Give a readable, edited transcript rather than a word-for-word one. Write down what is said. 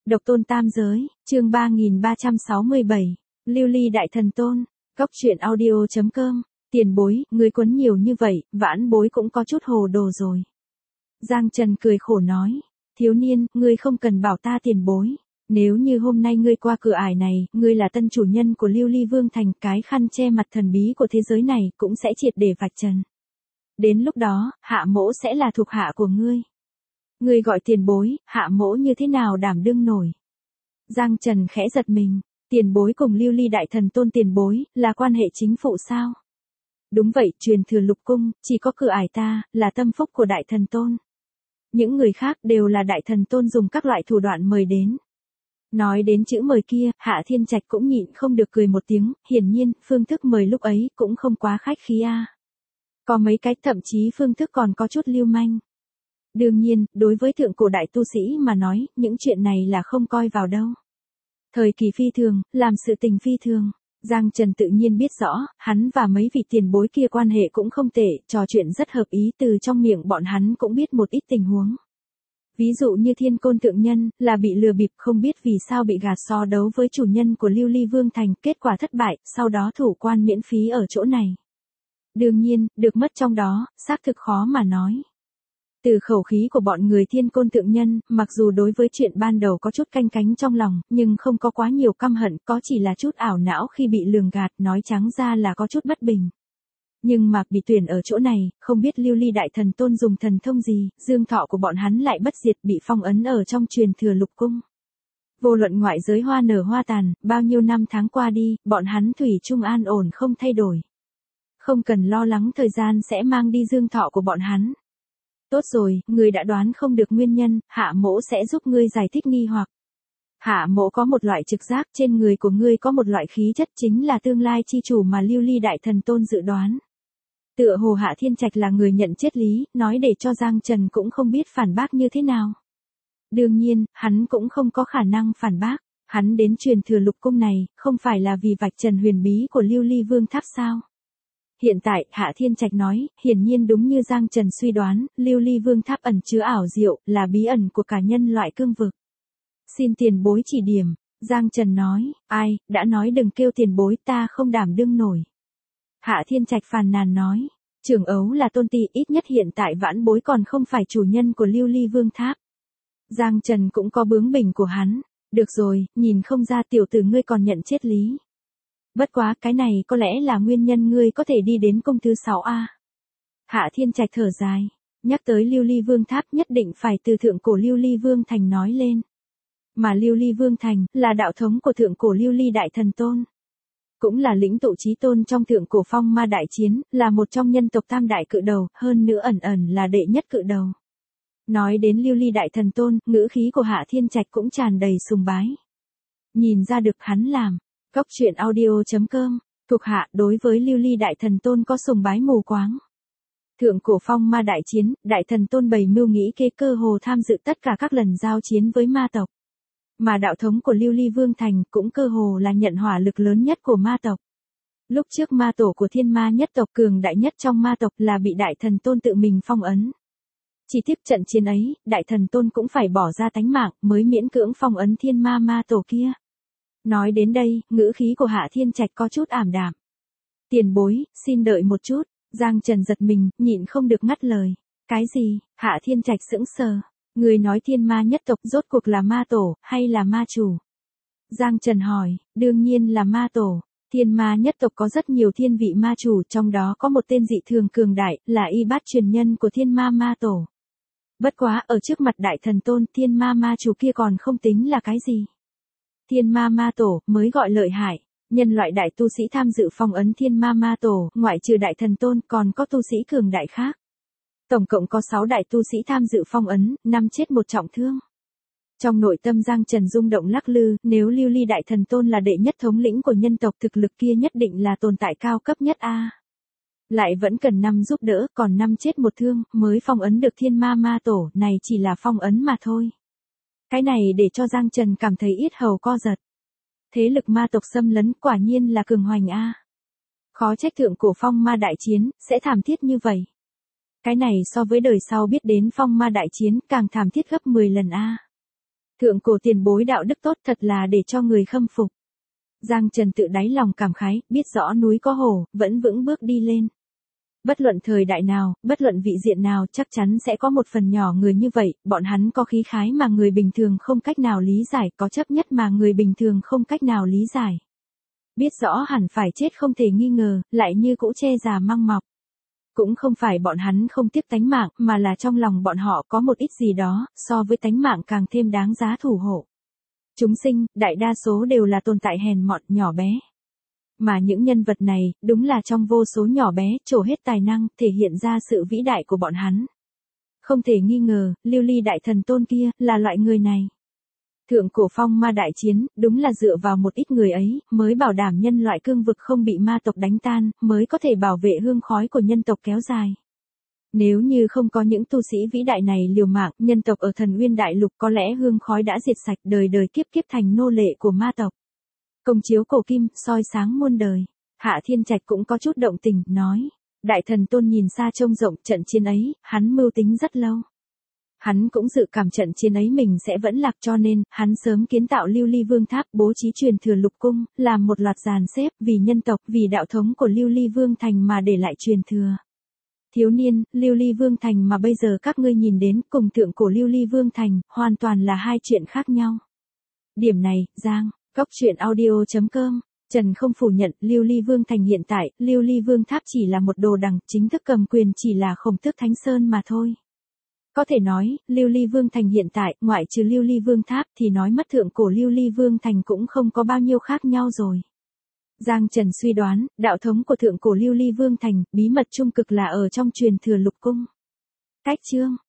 Độc tôn tam giới, chương 3367, Lưu Ly Đại Thần Tôn, Cốc truyện audio.com, tiền bối, ngươi quấn nhiều như vậy, vãn bối cũng có chút hồ đồ rồi. Giang Trần cười khổ nói, thiếu niên, ngươi không cần bảo ta tiền bối. Nếu như hôm nay ngươi qua cửa ải này, ngươi là tân chủ nhân của Lưu Ly Vương Thành, cái khăn che mặt thần bí của thế giới này cũng sẽ triệt để vạch trần. Đến lúc đó, hạ mỗ sẽ là thuộc hạ của ngươi. Ngươi gọi tiền bối, hạ mỗ như thế nào đảm đương nổi. Giang Trần khẽ giật mình, tiền bối cùng Lưu Ly Đại Thần Tôn tiền bối, là quan hệ chính phụ sao? Đúng vậy, truyền thừa lục cung, chỉ có cửa ải ta, là tâm phúc của Đại Thần Tôn. Những người khác đều là Đại Thần Tôn dùng các loại thủ đoạn mời đến. Nói đến chữ mời kia, Hạ Thiên Trạch cũng nhịn không được cười một tiếng, hiển nhiên, phương thức mời lúc ấy cũng không quá khách khí a. Có mấy cái thậm chí phương thức còn có chút lưu manh. Đương nhiên, đối với thượng cổ đại tu sĩ mà nói, những chuyện này là không coi vào đâu. Thời kỳ phi thường, làm sự tình phi thường. Giang Trần tự nhiên biết rõ, hắn và mấy vị tiền bối kia quan hệ cũng không tệ, trò chuyện rất hợp ý, từ trong miệng bọn hắn cũng biết một ít tình huống. Ví dụ như Thiên Côn Thượng Nhân, là bị lừa bịp không biết vì sao bị gạt so đấu với chủ nhân của Lưu Ly Vương Thành, kết quả thất bại, sau đó thủ quan miễn phí ở chỗ này. Đương nhiên, được mất trong đó, xác thực khó mà nói. Từ khẩu khí của bọn người Thiên Côn Thượng Nhân, mặc dù đối với chuyện ban đầu có chút canh cánh trong lòng, nhưng không có quá nhiều căm hận, có chỉ là chút ảo não khi bị lường gạt, nói trắng ra là có chút bất bình. Nhưng mà, bị tuyển ở chỗ này, không biết Lưu Ly Đại Thần Tôn dùng thần thông gì, dương thọ của bọn hắn lại bất diệt bị phong ấn ở trong truyền thừa lục cung. Vô luận ngoại giới hoa nở hoa tàn, bao nhiêu năm tháng qua đi, bọn hắn thủy chung an ổn không thay đổi. Không cần lo lắng thời gian sẽ mang đi dương thọ của bọn hắn. Tốt rồi, ngươi đã đoán không được nguyên nhân, hạ mỗ sẽ giúp ngươi giải thích nghi hoặc. Hạ mỗ có một loại trực giác, trên người của ngươi có một loại khí chất chính là tương lai chi chủ mà Lưu Ly Đại Thần Tôn dự đoán. Tựa hồ Hạ Thiên Trạch là người nhận triết lý, nói để cho Giang Trần cũng không biết phản bác như thế nào. Đương nhiên, hắn cũng không có khả năng phản bác, hắn đến truyền thừa lục cung này, không phải là vì vạch trần huyền bí của Lưu Ly Vương Tháp sao? Hiện tại, Hạ Thiên Trạch nói, hiển nhiên đúng như Giang Trần suy đoán, Lưu Ly Vương Tháp ẩn chứa ảo diệu, là bí ẩn của cả nhân loại cương vực. Xin tiền bối chỉ điểm, Giang Trần nói, ai, đã nói đừng kêu tiền bối, ta không đảm đương nổi. Hạ Thiên Trạch phàn nàn nói, trưởng ấu là tôn ti, ít nhất hiện tại vãn bối còn không phải chủ nhân của Lưu Ly Vương Tháp. Giang Trần cũng có bướng bỉnh của hắn, được rồi, nhìn không ra tiểu tử ngươi còn nhận triết lý. Bất quá, cái này có lẽ là nguyên nhân ngươi có thể đi đến cung thứ 6A. Hạ Thiên Trạch thở dài, nhắc tới Lưu Ly Vương Tháp nhất định phải từ thượng cổ Lưu Ly Vương Thành nói lên. Mà Lưu Ly Vương Thành, là đạo thống của thượng cổ Lưu Ly Đại Thần Tôn. Cũng là lĩnh tụ chí tôn trong thượng cổ phong ma đại chiến, là một trong nhân tộc tam đại cự đầu, hơn nữa ẩn ẩn là đệ nhất cự đầu. Nói đến Lưu Ly Đại Thần Tôn, ngữ khí của Hạ Thiên Trạch cũng tràn đầy sùng bái. Nhìn ra được hắn làm. Cốc truyện audio.com, thuộc hạ đối với Lưu Ly Đại Thần Tôn có sùng bái mù quáng. Thượng cổ phong ma đại chiến, Đại Thần Tôn bày mưu nghĩ kế cơ hồ tham dự tất cả các lần giao chiến với ma tộc. Mà đạo thống của Lưu Ly Vương Thành cũng cơ hồ là nhận hỏa lực lớn nhất của ma tộc. Lúc trước ma tổ của thiên ma nhất tộc cường đại nhất trong ma tộc là bị Đại Thần Tôn tự mình phong ấn. Chỉ tiếp trận chiến ấy, Đại Thần Tôn cũng phải bỏ ra tánh mạng mới miễn cưỡng phong ấn thiên ma ma tổ kia. Nói đến đây, ngữ khí của Hạ Thiên Trạch có chút ảm đạm. Tiền bối, xin đợi một chút, Giang Trần giật mình, nhịn không được ngắt lời. Cái gì? Hạ Thiên Trạch sững sờ. Người nói thiên ma nhất tộc rốt cuộc là ma tổ, hay là ma chủ? Giang Trần hỏi, đương nhiên là ma tổ. Thiên ma nhất tộc có rất nhiều thiên vị ma chủ, trong đó có một tên dị thường cường đại, là y bát truyền nhân của thiên ma ma tổ. Bất quá, ở trước mặt Đại Thần Tôn, thiên ma ma chủ kia còn không tính là cái gì. Thiên ma ma tổ, mới gọi lợi hại. Nhân loại đại tu sĩ tham dự phong ấn thiên ma ma tổ, ngoại trừ Đại Thần Tôn, còn có tu sĩ cường đại khác. Tổng cộng có 6 đại tu sĩ tham dự phong ấn, 5 chết 1 trọng thương. Trong nội tâm Giang Trần rung động lắc lư, nếu Lưu Ly Đại Thần Tôn là đệ nhất thống lĩnh của nhân tộc, thực lực kia nhất định là tồn tại cao cấp nhất a. Lại vẫn cần 5 giúp đỡ, còn 5 chết 1 thương, mới phong ấn được thiên ma ma tổ, này chỉ là phong ấn mà thôi. Cái này để cho Giang Trần cảm thấy yết hầu co giật. Thế lực ma tộc xâm lấn quả nhiên là cường hoành a. Khó trách thượng cổ phong ma đại chiến, sẽ thảm thiết như vậy. Cái này so với đời sau biết đến phong ma đại chiến càng thảm thiết gấp 10 lần a. Thượng cổ tiền bối đạo đức tốt thật là để cho người khâm phục. Giang Trần tự đáy lòng cảm khái, biết rõ núi có hổ, vẫn vững bước đi lên. Bất luận thời đại nào, bất luận vị diện nào chắc chắn sẽ có một phần nhỏ người như vậy, bọn hắn có khí khái mà người bình thường không cách nào lý giải, có chấp nhất mà người bình thường không cách nào lý giải. Biết rõ hẳn phải chết không thể nghi ngờ, lại như cũ che già măng mọc. Cũng không phải bọn hắn không tiếc tánh mạng, mà là trong lòng bọn họ có một ít gì đó, so với tánh mạng càng thêm đáng giá thủ hộ. Chúng sinh, đại đa số đều là tồn tại hèn mọn, nhỏ bé. Mà những nhân vật này, đúng là trong vô số nhỏ bé, trổ hết tài năng, thể hiện ra sự vĩ đại của bọn hắn. Không thể nghi ngờ, Lưu Ly Đại Thần Tôn kia, là loại người này. Thượng cổ phong ma đại chiến, đúng là dựa vào một ít người ấy, mới bảo đảm nhân loại cương vực không bị ma tộc đánh tan, mới có thể bảo vệ hương khói của nhân tộc kéo dài. Nếu như không có những tu sĩ vĩ đại này liều mạng, nhân tộc ở Thần Uyên Đại Lục có lẽ hương khói đã diệt sạch, đời đời kiếp kiếp thành nô lệ của ma tộc. Công chiếu cổ kim, soi sáng muôn đời. Hạ Thiên Trạch cũng có chút động tình, nói. Đại Thần Tôn nhìn xa trông rộng trận chiến ấy, hắn mưu tính rất lâu. Hắn cũng dự cảm trận chiến ấy mình sẽ vẫn lạc cho nên, hắn sớm kiến tạo Lưu Ly Vương Tháp, bố trí truyền thừa lục cung, làm một loạt dàn xếp, vì nhân tộc, vì đạo thống của Lưu Ly Vương Thành mà để lại truyền thừa. Thiếu niên, Lưu Ly Vương Thành mà bây giờ các ngươi nhìn đến, cùng thượng cổ Lưu Ly Vương Thành, hoàn toàn là hai chuyện khác nhau. Điểm này, Giang, Cốc Truyện Audio.com, Trần không phủ nhận, Lưu Ly Vương Thành hiện tại, Lưu Ly Vương Tháp chỉ là một đồ đằng, chính thức cầm quyền chỉ là Khổng Tước Thánh Sơn mà thôi. Có thể nói, Lưu Ly Vương Thành hiện tại, ngoại trừ Lưu Ly Vương Tháp thì nói mất thượng cổ Lưu Ly Vương Thành cũng không có bao nhiêu khác nhau rồi. Giang Trần suy đoán, đạo thống của thượng cổ Lưu Ly Vương Thành, bí mật trung cực là ở trong truyền thừa lục cung. Cách chương